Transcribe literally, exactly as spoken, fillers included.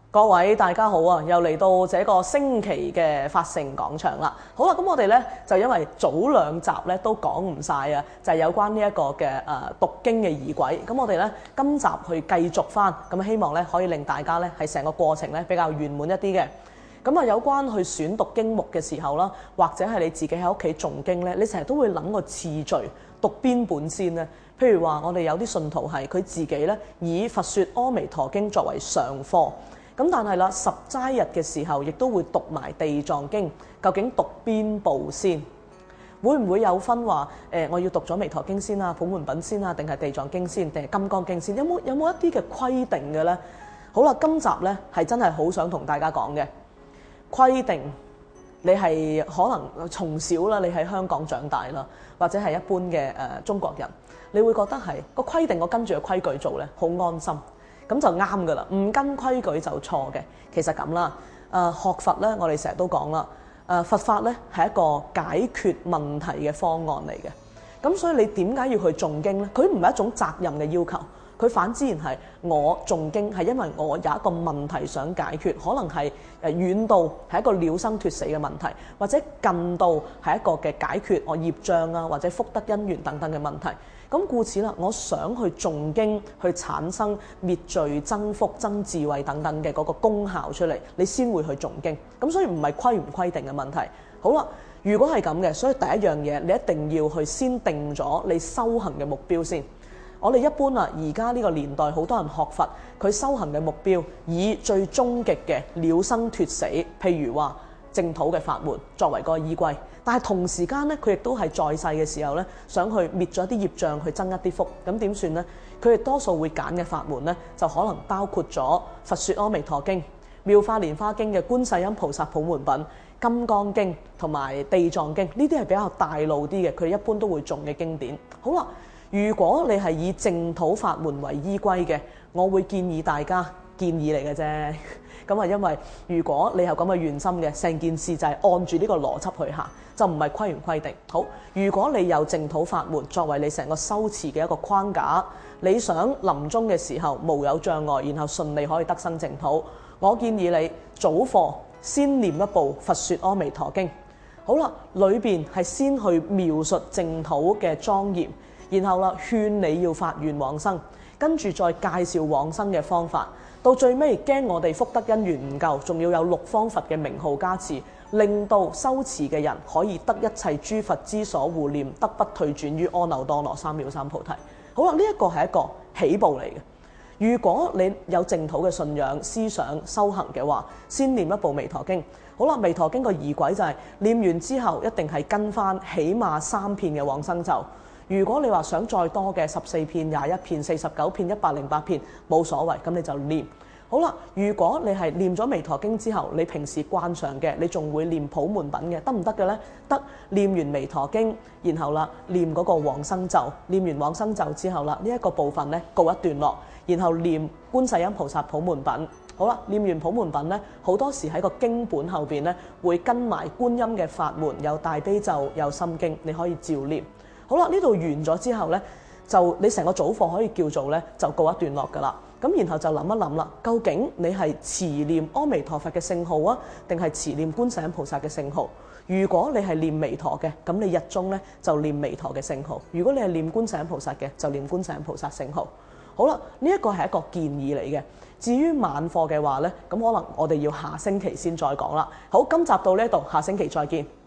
各位大家好啊，又嚟到這個星期嘅法盛廣場啦。好啦，咁我哋咧就因為早兩集咧都講唔晒啊，就係、是、有關呢一個嘅誒、呃、讀經嘅儀軌。咁我哋咧今集去繼續翻，咁希望咧可以令大家咧係成個過程咧比較圓滿一啲嘅。咁啊，有關去選讀經目嘅時候啦，或者係你自己喺屋企誦經咧，你成日都會諗個次序，讀邊本先呢？譬如話，我哋有啲信徒係佢自己咧以《佛說阿彌陀經》作為上課。咁但係啦，十齋日嘅時候，亦都會讀埋地藏經。究竟讀邊部先？會唔會有分話？誒、呃，我要讀咗彌陀經先啊，普門品先啊，定係地藏經先，定係金剛經先？有冇有冇一啲嘅規定嘅咧？好啦，今集咧係真係好想同大家講嘅規定。你係可能從小啦，你喺香港長大啦，或者係一般嘅誒、呃、中國人，你會覺得係個規定，我跟住個規矩做咧，好安心。咁就啱噶啦，唔跟規矩就錯嘅。其實咁啦，誒、呃、學佛咧，我哋成日都講啦，誒、呃、佛法咧係一個解決問題嘅方案嚟嘅。咁所以你點解要去誦經咧？佢唔係一種責任嘅要求，佢反之然係我誦經係因為我有一個問題想解決，可能係誒遠到係一個了生脫死嘅問題，或者近到係一個嘅解決我業障啊，或者福德因緣等等嘅問題。咁故此啦，我想去誦經，去產生滅罪、增福、增智慧等等嘅嗰個功效出嚟，你先會去誦經。咁所以唔係規唔規定嘅問題。好啦，如果係咁嘅，所以第一樣嘢你一定要去先定咗你修行嘅目標先。我哋一般啊，而家呢個年代好多人學佛，佢修行嘅目標以最終極嘅了生脫死，譬如話淨土嘅法門作為個依歸。但係同時間咧，佢亦都係在世嘅時候咧，想去滅咗啲業障，去增一啲福。咁點算呢？佢哋多數會揀嘅法門咧，就可能包括咗《佛說阿彌陀經》、《妙法蓮華經》嘅觀世音菩薩普門品、《金剛經》同埋《地藏經》，呢啲係比較大路啲嘅，佢哋一般都會誦嘅經典。好啦，如果你係以淨土法門為依歸嘅，我會建議大家，建議嚟嘅啫。咁啊，因為如果你有咁嘅願心嘅，成件事就係按住呢個邏輯去行，就唔係規唔規定。好，如果你有淨土法門作為你成個修持嘅一個框架，你想臨終嘅時候無有障礙，然後順利可以得生淨土，我建議你早課先念一部《佛說阿彌陀經》。好啦，裏邊係先去描述淨土嘅莊嚴，然後啦勸你要發願往生，跟住再介紹往生嘅方法。到最尾驚我哋福德因緣唔夠，仲要有六方佛嘅名號加持，令到修持嘅人可以得一切諸佛之所護念，得不退轉於阿耨多羅三藐三菩提。好啦，呢一個係一個起步嚟嘅。如果你有淨土嘅信仰、思想、修行嘅話，先念一部彌陀經。好啦，彌陀經個儀軌就係、是、念完之後一定係跟翻起碼三遍嘅往生咒。如果你話想再多嘅十四片、廿一片、四十九片、一百零八片，冇所謂，咁你就念。好啦，如果你係念咗彌陀經之後，你平時慣常嘅，你仲會念普門品嘅，得唔得嘅呢？得，念完彌陀經，然後啦念嗰個往生咒，念完往生咒之後啦，呢、這、一個部分呢告一段落，然後念觀世音菩薩普門品。好啦，念完普門品呢，好多時喺個經本後邊呢會跟埋觀音嘅法門，有大悲咒，有心經，你可以照念。好啦，呢度完咗之後呢，就你成個早課可以叫做呢，就告一段落噶啦。咁然後就諗一諗啦，究竟你係持念阿彌陀佛嘅聖號啊，定係持念觀世音菩薩嘅聖號？如果你係念彌陀嘅，咁你日中呢就念彌陀嘅聖號；如果你係念觀世音菩薩嘅，就念觀世音菩薩聖號。好啦，呢一個係一個建議嚟嘅。至於晚課嘅話呢，咁可能我哋要下星期先再講啦。好，今集到呢度，下星期再見。